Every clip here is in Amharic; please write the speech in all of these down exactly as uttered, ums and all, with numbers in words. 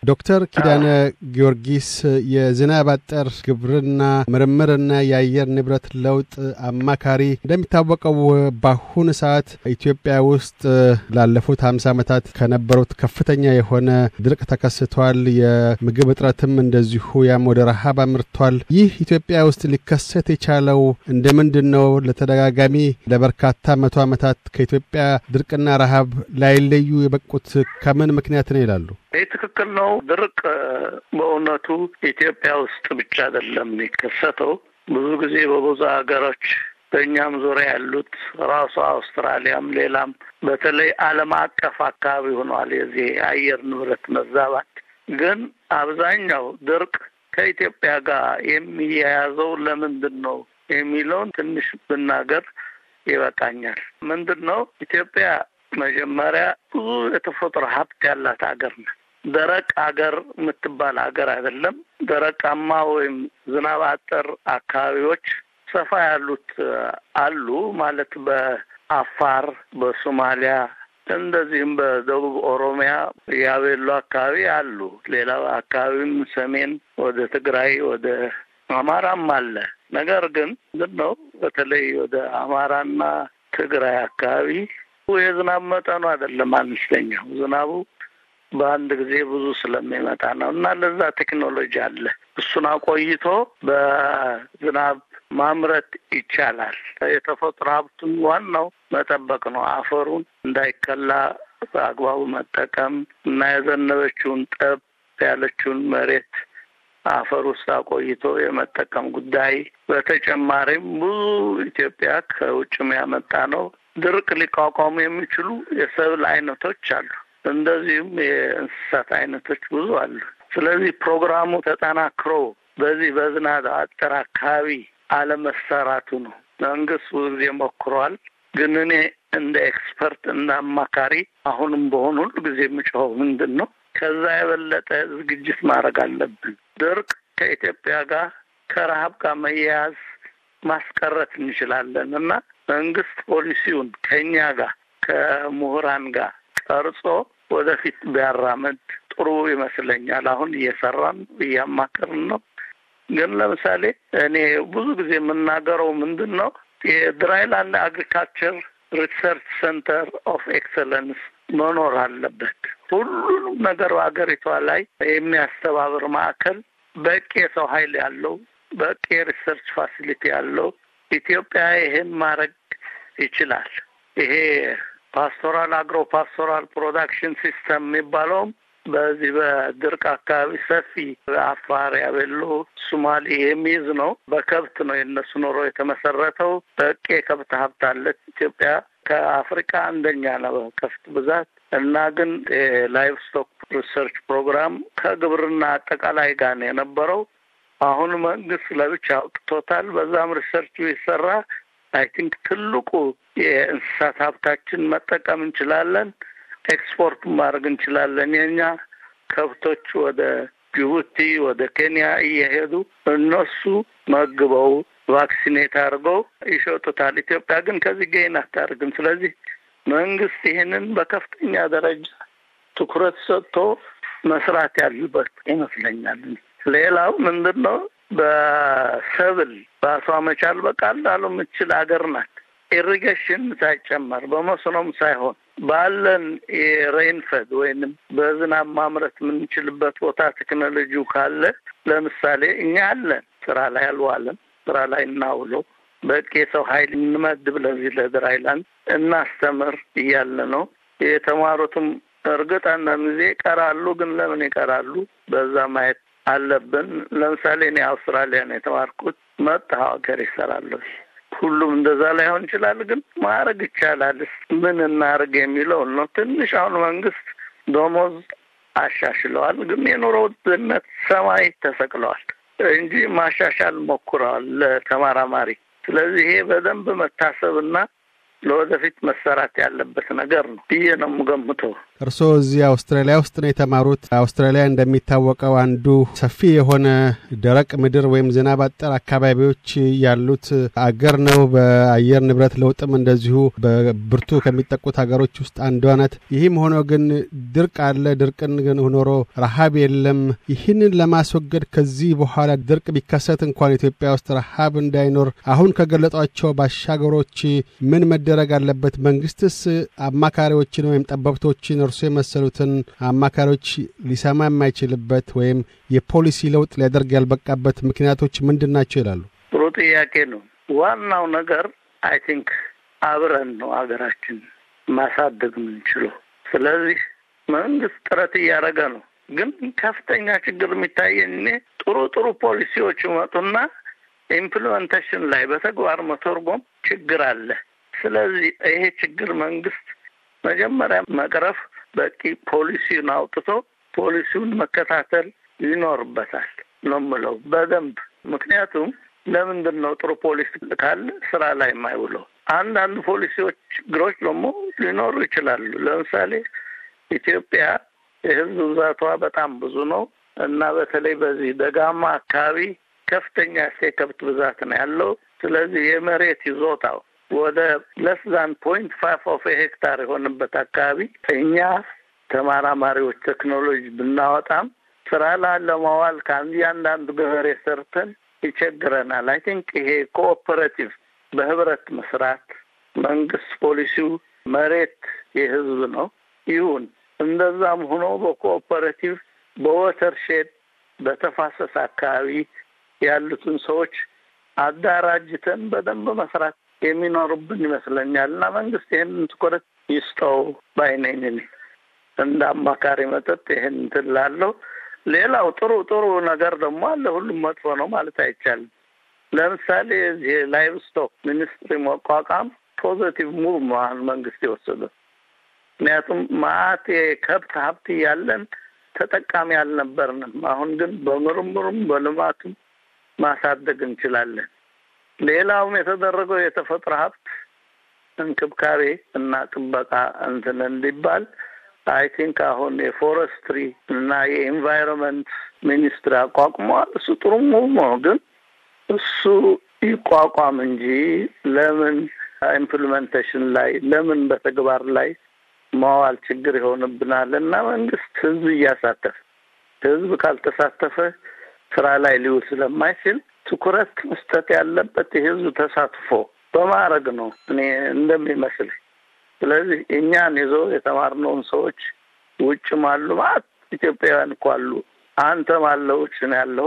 ዶክተር ኪዳነ ጊዮርጊስ የዝናብ አጠር ግብርና ምርምርና የአየር ንብረት ለውጥ አማካሪ፣ እንደሚታወቀው በአሁኑ ሰዓት ኢትዮጵያ ውስጥ ላለፉት ሃምሳ ዓመታት ከነበሩት ከፍተኛ የሆነ ድርቅ ተከስቷል። የምግብ እጥረትም እንደዚሁ ያም ወደ ረሃብ አምርቷል። ይህ ኢትዮጵያ ውስጥ ሊከሰት የቻለው እንደምንድነው? ለተደጋጋሚ ለበርካታ መቶ ዓመታት ከኢትዮጵያ ድርቅና ረሃብ ላይለዩ የበቁት ከምን ምክንያት ነው ይላሉ? ይህ ትክክል ነው። ድርቅ በእውነቱ ኢትዮጵያ ውስጥ ብቻ አይደለም የሚከሰተው። ብዙ ጊዜ በብዙ ሀገሮች በእኛም ዙሪያ ያሉት ራሱ አውስትራሊያም ሌላም በተለይ ዓለም አቀፍ አካባቢ ሆኗል የዚህ አየር ንብረት መዛባት። ግን አብዛኛው ድርቅ ከኢትዮጵያ ጋር የሚያያዘው ለምንድን ነው የሚለውን ትንሽ ብናገር ይበቃኛል። ምንድን ነው ኢትዮጵያ መጀመሪያ ብዙ የተፈጥሮ ሀብት ያላት ሀገር ነው። ደረቅ ሀገር የምትባል ሀገር አይደለም። ደረቃማ ወይም ዝናብ አጠር አካባቢዎች ሰፋ ያሉት አሉ ማለት በአፋር፣ በሶማሊያ እንደዚህም በደቡብ ኦሮሚያ ያቤሎ አካባቢ አሉ። ሌላው አካባቢም ሰሜን ወደ ትግራይ ወደ አማራም አለ። ነገር ግን ምንድነው በተለይ ወደ አማራና ትግራይ አካባቢ የዝናብ መጠኑ አይደለም አነስተኛው። ዝናቡ በአንድ ጊዜ ብዙ ስለሚመጣ ነው እና ለዛ ቴክኖሎጂ አለ። እሱን አቆይቶ በዝናብ ማምረት ይቻላል። የተፈጥሮ ሀብቱን ዋናው መጠበቅ ነው። አፈሩን እንዳይከላ በአግባቡ መጠቀም እና የዘነበችውን ጠብ ያለችውን መሬት አፈር ውስጥ አቆይቶ የመጠቀም ጉዳይ። በተጨማሪም ብዙ ኢትዮጵያ ከውጭም ያመጣ ነው ድርቅ ሊቋቋሙ የሚችሉ የሰብል አይነቶች አሉ። እንደዚሁም የእንስሳት አይነቶች ብዙ አሉ። ስለዚህ ፕሮግራሙ ተጠናክሮ በዚህ በዝናብ አጠር አካባቢ አለመሰራቱ ነው። መንግስት ብዙ ጊዜ ሞክሯል። ግን እኔ እንደ ኤክስፐርት እና አማካሪ አሁንም በሆኑ ሁሉ ጊዜ የምጮኸው ምንድን ነው ከዛ የበለጠ ዝግጅት ማድረግ አለብን። ድርቅ ከኢትዮጵያ ጋር ከረሃብ ጋር መያያዝ ማስቀረት እንችላለን እና መንግስት ፖሊሲውን ከኛ ጋር ከምሁራን ጋር ቀርጾ ወደፊት ቢያራምድ ጥሩ ይመስለኛል። አሁን እየሰራን እያማከርን ነው። ግን ለምሳሌ እኔ ብዙ ጊዜ የምናገረው ምንድን ነው የድራይላንድ አግሪካልቸር ሪሰርች ሴንተር ኦፍ ኤክሰለንስ መኖር አለበት። ሁሉንም ነገር በአገሪቷ ላይ የሚያስተባብር ማዕከል፣ በቂ የሰው ኃይል ያለው፣ በቂ ሪሰርች ፋሲሊቲ ያለው ኢትዮጵያ ይሄን ማድረግ ይችላል። ይሄ ፓስቶራል አግሮ ፓስቶራል ፕሮዳክሽን ሲስተም የሚባለውም በዚህ በድርቅ አካባቢ ሰፊ አፋር፣ ያቤሎ፣ ሶማሌ የሚይዝ ነው። በከብት ነው የነሱ ኑሮ የተመሰረተው። በቂ የከብት ሀብት አለ ኢትዮጵያ። ከአፍሪካ አንደኛ ነው ከብት ብዛት እና ግን ላይቭ ስቶክ ሪሰርች ፕሮግራም ከግብርና አጠቃላይ ጋር ነው የነበረው። አሁን መንግስት ለብቻ አውጥቶታል። በዛም ሪሰርች ይሰራ። አይ ቲንክ ትልቁ የእንስሳት ሀብታችን መጠቀም እንችላለን፣ ኤክስፖርት ማድረግ እንችላለን። የኛ ከብቶች ወደ ጅቡቲ ወደ ኬንያ እየሄዱ እነሱ መግበው ቫክሲኔት አድርገው ይሸጡታል። ኢትዮጵያ ግን ከዚህ ገይን አታደርግም። ስለዚህ መንግስት ይህንን በከፍተኛ ደረጃ ትኩረት ሰጥቶ መስራት ያለበት ይመስለኛል። ሌላው ምንድነው በሰብል በአሷ መቻል በቀላሉ የምትችል ሀገር ናት። ኢሪጌሽን ሳይጨመር በመስኖም ሳይሆን ባለን የሬንፈድ ወይንም በዝናብ ማምረት የምንችልበት ቦታ ቴክኖሎጂው ካለ ለምሳሌ እኛ አለን፣ ስራ ላይ አልዋለም፣ ስራ ላይ እናውለው፣ በቂ ሰው ኃይል እንመድብ፣ ለዚህ ለድራይላንድ እናስተምር እያለ ነው። የተማሩትም እርግጥ አንዳንድ ጊዜ ይቀራሉ። ግን ለምን ይቀራሉ? በዛ ማየት አለብን። ለምሳሌ እኔ አውስትራሊያ ነው የተማርኩት። መጣሁ ሀገር ይሰራሉ። ሁሉም እንደዛ ላይሆን ይችላል፣ ግን ማድረግ ይቻላል። ምን እናድርግ የሚለው ነው። ትንሽ አሁን መንግስት ደሞዝ አሻሽለዋል፣ ግን የኑሮ ውድነት ሰማይ ተሰቅለዋል እንጂ ማሻሻል ሞክረዋል ለተማራማሪ። ስለዚህ ይሄ በደንብ መታሰብና ለወደፊት መሰራት ያለበት ነገር ነው ብዬ ነው የምገምተው። እርስዎ እዚህ አውስትራሊያ ውስጥ ነው የተማሩት። አውስትራሊያ እንደሚታወቀው አንዱ ሰፊ የሆነ ደረቅ ምድር ወይም ዝናብ አጠር አካባቢዎች ያሉት አገር ነው። በአየር ንብረት ለውጥም እንደዚሁ በብርቱ ከሚጠቁት ሀገሮች ውስጥ አንዷ ናት። ይህም ሆኖ ግን ድርቅ አለ። ድርቅን ግን ሆኖ ረሃብ የለም። ይህንን ለማስወገድ ከዚህ በኋላ ድርቅ ቢከሰት እንኳን ኢትዮጵያ ውስጥ ረሃብ እንዳይኖር አሁን ከገለጧቸው ባሻገሮች ምን መደረግ አለበት? መንግስትስ አማካሪዎችን ወይም ጠበብቶችን እርሱ የመሰሉትን አማካሪዎች ሊሰማ የማይችልበት ወይም የፖሊሲ ለውጥ ሊያደርግ ያልበቃበት ምክንያቶች ምንድን ናቸው ይላሉ? ጥሩ ጥያቄ ነው። ዋናው ነገር አይ ቲንክ አብረን ነው ሀገራችን ማሳደግ የምንችለው። ስለዚህ መንግስት ጥረት እያደረገ ነው። ግን ከፍተኛ ችግር የሚታየኝ እኔ ጥሩ ጥሩ ፖሊሲዎች መጡና ኢምፕሊሜንቴሽን ላይ በተግባር መተርጎም ችግር አለ። ስለዚህ ይሄ ችግር መንግስት መጀመሪያ መቅረፍ፣ በቂ ፖሊሲውን አውጥቶ ፖሊሲውን መከታተል ይኖርበታል ነው የምለው በደንብ። ምክንያቱም ለምንድን ነው ጥሩ ፖሊሲ ካለ ስራ ላይ የማይውለው? አንዳንድ ፖሊሲዎች ችግሮች ደግሞ ሊኖሩ ይችላሉ። ለምሳሌ ኢትዮጵያ የህዝብ ብዛቷ በጣም ብዙ ነው እና በተለይ በዚህ ደጋማ አካባቢ ከፍተኛ የከብት ብዛት ነው ያለው። ስለዚህ የመሬት ይዞታው ወደ ለስ ዛን ፖይንት ፋይቭ ኦፍ ሄክታር የሆነበት አካባቢ እኛ ተማራማሪዎች ቴክኖሎጂ ብናወጣም ስራ ላይ ለማዋል ከአንዳንዱ ገበሬ ሰርተን ይቸግረናል። አይ ቲንክ ይሄ ኮኦፐሬቲቭ በህብረት መስራት፣ መንግስት ፖሊሲው መሬት የህዝብ ነው ይሁን፣ እንደዛም ሆኖ በኮኦፐሬቲቭ በወተርሼድ በተፋሰስ አካባቢ ያሉትን ሰዎች አዳራጅተን በደንብ መስራት የሚኖርብን ይመስለኛል እና መንግስት ይህንን ትኩረት ይስጠው ባይነኝ። እንደ አማካሪ መጠጥ ይህን እንትን ላለው። ሌላው ጥሩ ጥሩ ነገር ደግሞ አለ። ሁሉም መጥፎ ነው ማለት አይቻልም። ለምሳሌ እዚህ ላይቭ ስቶክ ሚኒስትሪ መቋቋም ፖዚቲቭ ሙቭ መሆን መንግስት የወሰደው። ምክንያቱም ማአት የከብት ሀብት ያለን ተጠቃሚ አልነበርንም። አሁን ግን በምርምሩም በልማቱም ማሳደግ እንችላለን። ሌላውም የተደረገው የተፈጥሮ ሀብት እንክብካቤ እና ጥበቃ እንትን እንዲባል አይ ቲንክ አሁን የፎረስትሪ እና የኢንቫይሮንመንት ሚኒስትሪ አቋቁመዋል። እሱ ጥሩ ነው፣ ግን እሱ ይቋቋም እንጂ ለምን ኢምፕሊሜንቴሽን ላይ ለምን በተግባር ላይ ማዋል ችግር ይሆንብናል እና መንግስት ህዝብ እያሳተፈ ህዝብ ካልተሳተፈ ስራ ላይ ሊውል ስለማይችል ትኩረት መስጠት ያለበት የህዝብ ተሳትፎ በማድረግ ነው እኔ እንደሚመስል። ስለዚህ እኛን ይዞ የተማርነውን ሰዎች ውጭም አሉ ማለት ኢትዮጵያውያን እኮ አሉ። አንተም አለ ውጭ ነው ያለው፣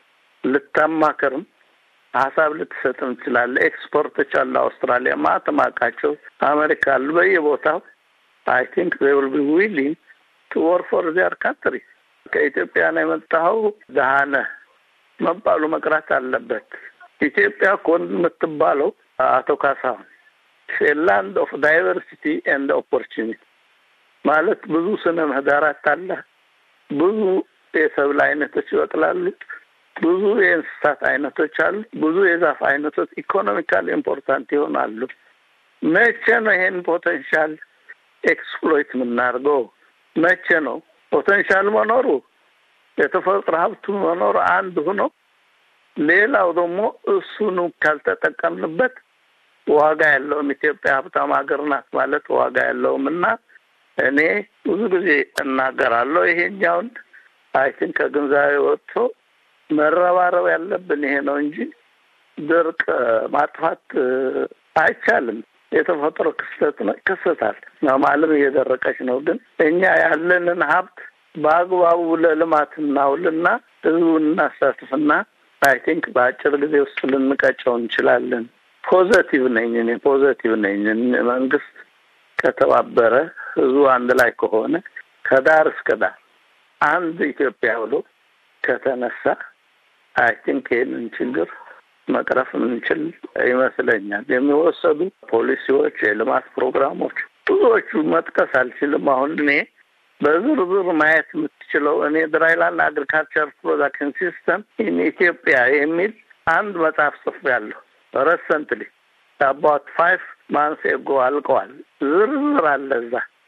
ልታማከርም ሀሳብ ልትሰጥም ትችላለህ። ኤክስፖርቶች አሉ አውስትራሊያ ማተማቃቸው አሜሪካ አሉ በየቦታው። I think they will be willing to work for their country. ከኢትዮጵያ ነው የመጣው ደሃነ መባሉ መቅራት አለበት። ኢትዮጵያ ኮን የምትባለው አቶ ካሳሁን land of diversity and opportunity ማለት ብዙ ስነ ምህዳራት አለ፣ ብዙ የሰብል አይነቶች ይወጣሉ፣ ብዙ የእንስሳት አይነቶች አሉ፣ ብዙ የዛፍ አይነቶች ኢኮኖሚካሊ ኢምፖርታንት ይሆናሉ። መቼ ነው ይሄን ፖቴንሻል ኤክስፕሎይት የምናደርገው? መቼ ነው? ፖቴንሻል መኖሩ የተፈጥሮ ሀብቱ መኖሩ አንድ ሆኖ ሌላው ደግሞ እሱን ካልተጠቀምንበት ዋጋ ያለውም ኢትዮጵያ ሀብታም ሀገር ናት ማለት ዋጋ ያለውም እና እኔ ብዙ ጊዜ እናገራለሁ ይሄኛውን አይ ቲንክ ከግንዛቤ ወጥቶ መረባረብ ያለብን ይሄ ነው እንጂ ድርቅ ማጥፋት አይቻልም። የተፈጥሮ ክስተት ነው ክስተታል ነው ማለት እየደረቀች ነው። ግን እኛ ያለንን ሀብት በአግባቡ ለልማት እናውልና ህዝቡን እናሳትፍና አይ ቲንክ በአጭር ጊዜ ውስጥ ልንቀጨው እንችላለን። ፖዚቲቭ ነኝ እኔ ፖዚቲቭ ነኝ። መንግስት ከተባበረ ህዝቡ አንድ ላይ ከሆነ ከዳር እስከ ዳር አንድ ኢትዮጵያ ብሎ ከተነሳ አይ ቲንክ ይህንን ችግር መቅረፍ እንችል ይመስለኛል። የሚወሰዱ ፖሊሲዎች፣ የልማት ፕሮግራሞች ብዙዎቹ መጥቀስ አልችልም። አሁን እኔ በዝርዝር ማየት የምትችለው እኔ ድራይላንድ አግሪካልቸር ፕሮዳክሽን ሲስተም ኢን ኢትዮጵያ የሚል አንድ መጽሐፍ ጽፌያለሁ። recently about five months ago አልቀዋል። ዝርዝር አለ እዛ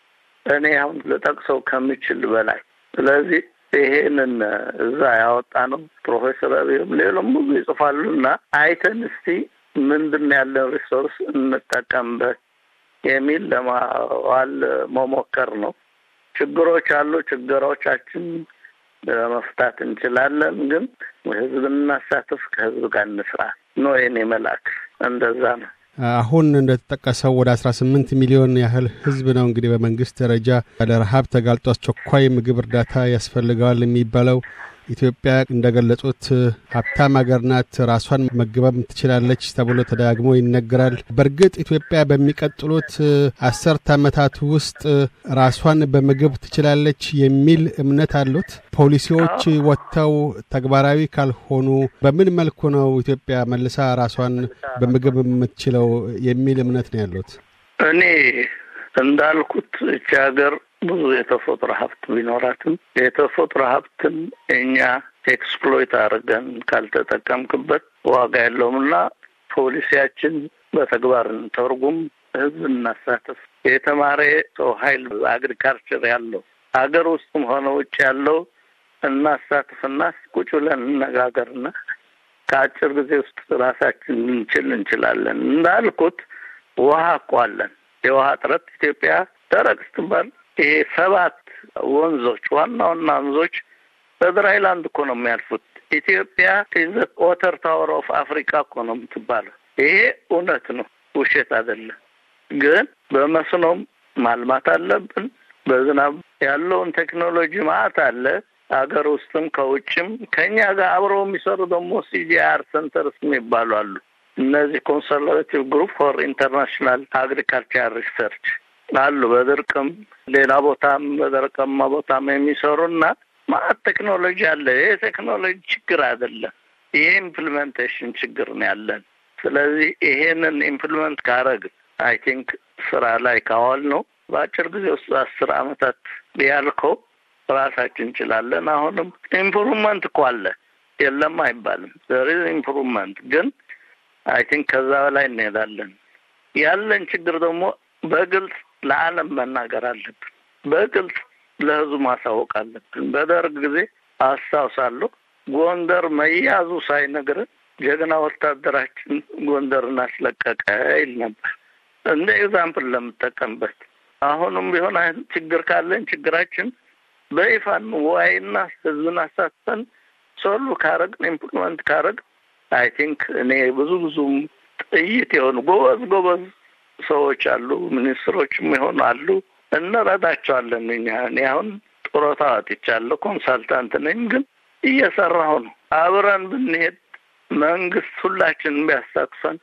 እኔ አሁን ልጠቅሰው ከምችል በላይ። ስለዚህ ይሄንን እዛ ያወጣ ነው ፕሮፌሰር አብይም ሌሎም ብዙ ይጽፋሉና አይተን እስቲ ምንድን ያለው ሪሶርስ እንጠቀምበት የሚል ለማዋል መሞከር ነው። ችግሮች አሉ፣ ችግሮቻችን መፍታት እንችላለን፣ ግን ህዝብን እናሳትፍ፣ ከህዝብ ጋር እንስራ ነው የኔ መልእክት። እንደዛ ነው። አሁን እንደተጠቀሰው ወደ አስራ ስምንት ሚሊዮን ያህል ህዝብ ነው እንግዲህ በመንግስት ደረጃ ለረሃብ ተጋልጦ አስቸኳይ ምግብ እርዳታ ያስፈልገዋል የሚባለው። ኢትዮጵያ እንደገለጹት ሀብታም ሀገር ናት፣ ራሷን መግበም ትችላለች ተብሎ ተደጋግሞ ይነገራል። በእርግጥ ኢትዮጵያ በሚቀጥሉት አስርት ዓመታት ውስጥ ራሷን በምግብ ትችላለች የሚል እምነት አሉት? ፖሊሲዎች ወጥተው ተግባራዊ ካልሆኑ በምን መልኩ ነው ኢትዮጵያ መልሳ ራሷን በምግብ የምትችለው የሚል እምነት ነው ያሉት? እኔ እንዳልኩት እቺ ሀገር ብዙ የተፈጥሮ ሀብት ቢኖራትም የተፈጥሮ ሀብትን እኛ ኤክስፕሎይት አድርገን ካልተጠቀምክበት ዋጋ የለውምና ፖሊሲያችን በተግባር ተርጉም፣ ህዝብ እናሳትፍ፣ የተማረ ሰው ኃይል አግሪካልቸር ያለው ሀገር ውስጥም ሆነ ውጭ ያለው እናሳትፍና ቁጭ ብለን እንነጋገርና ከአጭር ጊዜ ውስጥ ራሳችን እንችል እንችላለን። እንዳልኩት ውሃ እኮ አለን። የውሃ እጥረት ኢትዮጵያ ደረቅ ስትባል ይሄ ሰባት ወንዞች ዋና ዋና ወንዞች በድራይላንድ እኮ ነው የሚያልፉት። ኢትዮጵያ ኢዝ ዋተር ታወር ኦፍ አፍሪካ እኮ ነው የምትባለው። ይሄ እውነት ነው፣ ውሸት አይደለም። ግን በመስኖም ማልማት አለብን። በዝናብ ያለውን ቴክኖሎጂ ማት አለ። አገር ውስጥም ከውጭም ከኛ ጋር አብረው የሚሰሩ ደግሞ ሲጂአር ሴንተርስ የሚባሉ አሉ። እነዚህ ኮንሰርቬቲቭ ግሩፕ ፎር ኢንተርናሽናል አግሪካልቸር ሪሰርች አሉ። በድርቅም ሌላ ቦታም በደረቅማ ቦታም የሚሰሩና ማለት ቴክኖሎጂ አለ። ይሄ ቴክኖሎጂ ችግር አይደለም፣ ይሄ ኢምፕሊሜንቴሽን ችግር ነው ያለን። ስለዚህ ይሄንን ኢምፕሊሜንት ካረግ አይ ቲንክ ስራ ላይ ካዋል ነው በአጭር ጊዜ ውስጥ አስር አመታት ያልከው ራሳችን እንችላለን። አሁንም ኢምፕሩቭመንት እኮ አለ፣ የለም አይባልም። there is improvement ግን አይ ቲንክ ከዛ በላይ እንሄዳለን። ያለን ችግር ደግሞ በግልጽ ለዓለም መናገር አለብን፣ በግልጽ ለህዝቡ ማሳወቅ አለብን። በደርግ ጊዜ አስታውሳለሁ ጎንደር መያዙ ሳይነግር ጀግና ወታደራችን ጎንደርን አስለቀቀ ይል ነበር። እንደ ኤግዛምፕል ለምጠቀምበት አሁንም ቢሆን ችግር ካለን ችግራችን በይፋን ወይና ህዝብን አሳተን ሶሉ ካረግን ኢምፕሊመንት ካረግ አይ ቲንክ እኔ ብዙ ብዙ ጥይት የሆኑ ጎበዝ ጎበዝ ሰዎች አሉ፣ ሚኒስትሮችም ይሆኑ አሉ፣ እንረዳቸዋለን። እኛ እኔ አሁን ጡረታ ወጥቻለሁ፣ ኮንሳልታንት ነኝ፣ ግን እየሰራሁ ነው። አብረን ብንሄድ መንግስት ሁላችንም ቢያሳትፈን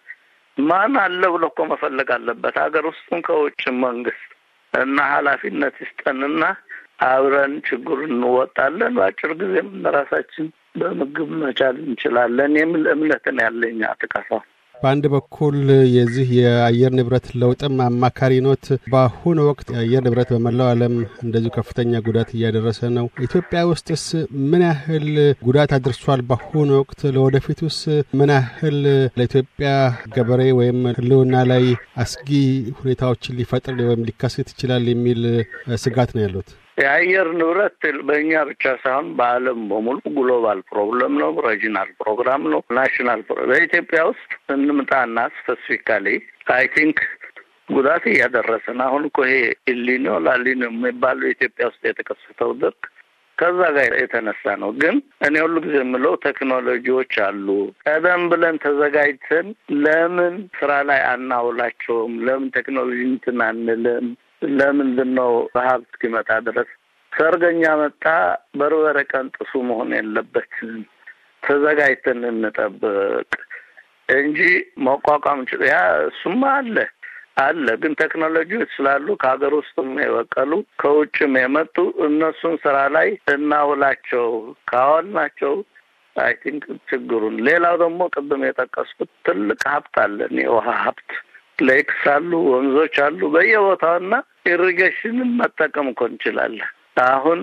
ማን አለ ብሎ እኮ መፈለግ አለበት። ሀገር ውስጥም ከውጭም መንግስት እና ኃላፊነት ይስጠንና አብረን ችግሩን እንወጣለን። በአጭር ጊዜም ራሳችን በምግብ መቻል እንችላለን የሚል እምነት ነው ያለኝ። አጥቃፋ በአንድ በኩል የዚህ የአየር ንብረት ለውጥም አማካሪ ኖት። በአሁኑ ወቅት የአየር ንብረት በመላው ዓለም እንደዚሁ ከፍተኛ ጉዳት እያደረሰ ነው። ኢትዮጵያ ውስጥስ ምን ያህል ጉዳት አድርሷል? በአሁኑ ወቅት ለወደፊቱስ ምን ያህል ለኢትዮጵያ ገበሬ ወይም ህልውና ላይ አስጊ ሁኔታዎችን ሊፈጥር ወይም ሊከሰት ይችላል የሚል ስጋት ነው ያሉት? የአየር ንብረት በእኛ ብቻ ሳይሆን በዓለም በሙሉ ግሎባል ፕሮብለም ነው፣ ሪጂናል ፕሮግራም ነው፣ ናሽናል ፕሮግራም። በኢትዮጵያ ውስጥ እንምጣና ስፔሲፊካሊ አይ ቲንክ ጉዳት እያደረሰን አሁን እኮ ይሄ ኢሊኖ ላሊኖ የሚባለው ኢትዮጵያ ውስጥ የተከሰተው ድርቅ ከዛ ጋር የተነሳ ነው። ግን እኔ ሁሉ ጊዜ የምለው ቴክኖሎጂዎች አሉ፣ ቀደም ብለን ተዘጋጅተን ለምን ስራ ላይ አናውላቸውም? ለምን ቴክኖሎጂ እንትን አንልም? ለምንድን ነው ሀብት እስኪመጣ ድረስ ሰርገኛ መጣ በርበሬ ቀንጥሱ መሆን የለበትም። ተዘጋጅተን እንጠብቅ እንጂ መቋቋም ያ እሱማ አለ አለ ግን ቴክኖሎጂዎች ስላሉ ከሀገር ውስጥም የበቀሉ ከውጭም የመጡ እነሱን ስራ ላይ እናውላቸው። ካዋልናቸው አይ ቲንክ ችግሩን ሌላው ደግሞ ቅድም የጠቀስኩት ትልቅ ሀብት አለን፣ የውሃ ሀብት ሌክስ አሉ፣ ወንዞች አሉ በየቦታውና ኢሪጌሽንን መጠቀም እኮ እንችላለን። አሁን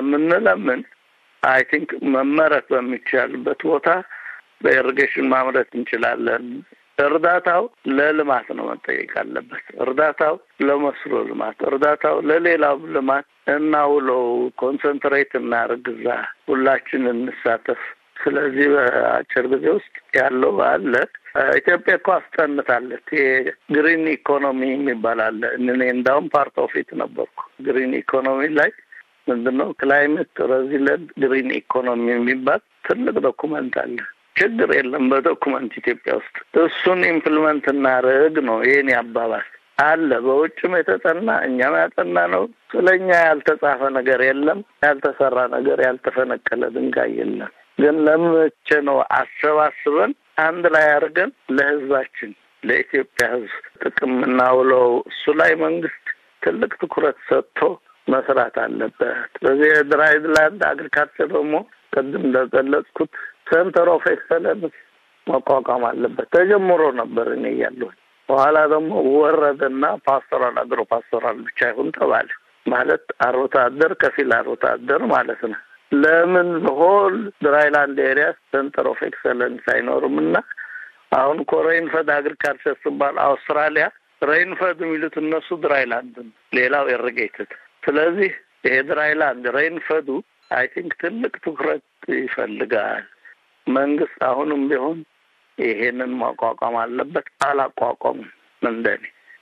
ከምንለምን አይ ቲንክ መመረት በሚቻልበት ቦታ በኢሪጌሽን ማምረት እንችላለን። እርዳታው ለልማት ነው መጠየቅ አለበት። እርዳታው ለመስሎ ልማት፣ እርዳታው ለሌላው ልማት እናውለው፣ ኮንሰንትሬት እናርግዛ፣ ሁላችን እንሳተፍ። ስለዚህ በአጭር ጊዜ ውስጥ ያለው አለ። ኢትዮጵያ እኮ አስጠንታለች። የግሪን ኢኮኖሚ የሚባል አለ። እኔ እንዳውም ፓርት ኦፍ ኢት ነበርኩ። ግሪን ኢኮኖሚ ላይ ምንድነው ክላይሜት ሬዚለንት ግሪን ኢኮኖሚ የሚባል ትልቅ ዶኩመንት አለ። ችግር የለም በዶኩመንት ኢትዮጵያ ውስጥ እሱን ኢምፕሊመንት እናርግ ነው የኔ አባባል። አለ በውጭም የተጠና እኛም ያጠና ነው። ስለኛ ያልተጻፈ ነገር የለም፣ ያልተሰራ ነገር፣ ያልተፈነቀለ ድንጋይ የለም። ግን ለምቼ ነው አሰባስበን አንድ ላይ አድርገን ለህዝባችን ለኢትዮጵያ ህዝብ ጥቅም እናውለው። እሱ ላይ መንግስት ትልቅ ትኩረት ሰጥቶ መስራት አለበት። በዚህ ድራይላንድ አግሪካልቸር ደግሞ ቅድም እንደገለጽኩት ሴንተር ኦፍ ኤክሰለንስ መቋቋም አለበት። ተጀምሮ ነበር እኔ ያለው። በኋላ ደግሞ ወረደና ፓስቶራል አግሮ ፓስቶራል ብቻ ይሁን ተባለ። ማለት አርብቶ አደር ከፊል አርብቶ አደር ማለት ነው። ለምን ሆል ድራይላንድ ኤሪያ ሴንተር ኦፍ ኤክሰለንስ አይኖርምና አሁን ኮሬንፈድ አግሪካልቸር ሲባል አውስትራሊያ ሬንፈድ የሚሉት እነሱ ድራይላንድ፣ ሌላው ኢሪጌትድ። ስለዚህ ይሄ ድራይላንድ ሬንፈዱ አይ ቲንክ ትልቅ ትኩረት ይፈልጋል። መንግስት አሁንም ቢሆን ይሄንን ማቋቋም አለበት። አላቋቋም እንደኔ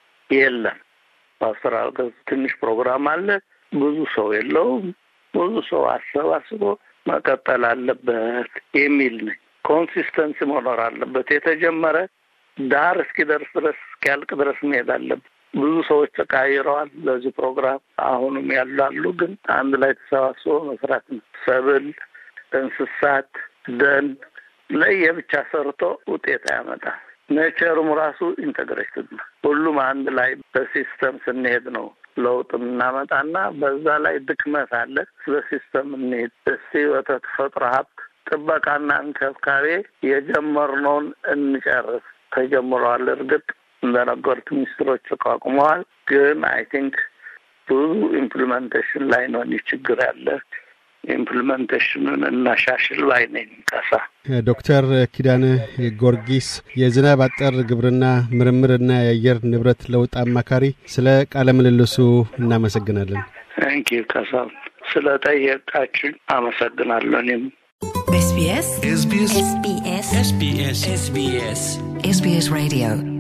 የለም። ፓስቶራል ትንሽ ፕሮግራም አለ፣ ብዙ ሰው የለውም። ብዙ ሰው አሰባስቦ መቀጠል አለበት የሚል ነው። ኮንሲስተንሲ መኖር አለበት። የተጀመረ ዳር እስኪደርስ ድረስ እስኪያልቅ ድረስ መሄድ አለበት። ብዙ ሰዎች ተቃይረዋል ለዚህ ፕሮግራም አሁንም ያላሉ፣ ግን አንድ ላይ ተሰባስቦ መስራት ነው። ሰብል፣ እንስሳት፣ ደን ለየብቻ ሰርቶ ውጤት ያመጣል። ኔቸሩም ራሱ ኢንተግሬትድ ነው። ሁሉም አንድ ላይ በሲስተም ስንሄድ ነው ለውጥ እናመጣና በዛ ላይ ድክመት አለ። በሲስተም እንሄድ። እስቲ በተፈጥሮ ሀብት ጥበቃና እንክብካቤ የጀመርነውን እንጨርስ። ተጀምሯል። እርግጥ እንደነገሩት ሚኒስትሮች ተቋቁመዋል። ግን አይ ቲንክ ብዙ ኢምፕሊሜንቴሽን ላይ ነው ችግር ያለ። ኢምፕሊሜንቴሽኑን እናሻሽል ላይ ነኝ። ካሳ ዶክተር ኪዳነ ጊዮርጊስ የዝናብ አጠር ግብርና ምርምርና የአየር ንብረት ለውጥ አማካሪ፣ ስለ ቃለ ምልልሱ እናመሰግናለን። ታንክ ዩ ካሳ፣ ስለ ጠየቃችሁ አመሰግናለሁ። እኔም ኤስ ቢ ኤስ ኤስ ቢ ኤስ ኤስ ቢ ኤስ ኤስ ቢ ኤስ ኤስ ቢ ኤስ Radio